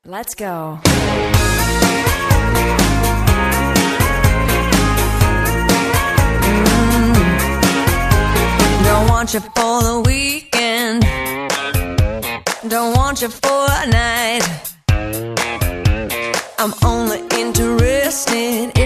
Let's go. Don't want you for the weekend. Don't want you for a night. I'm only interested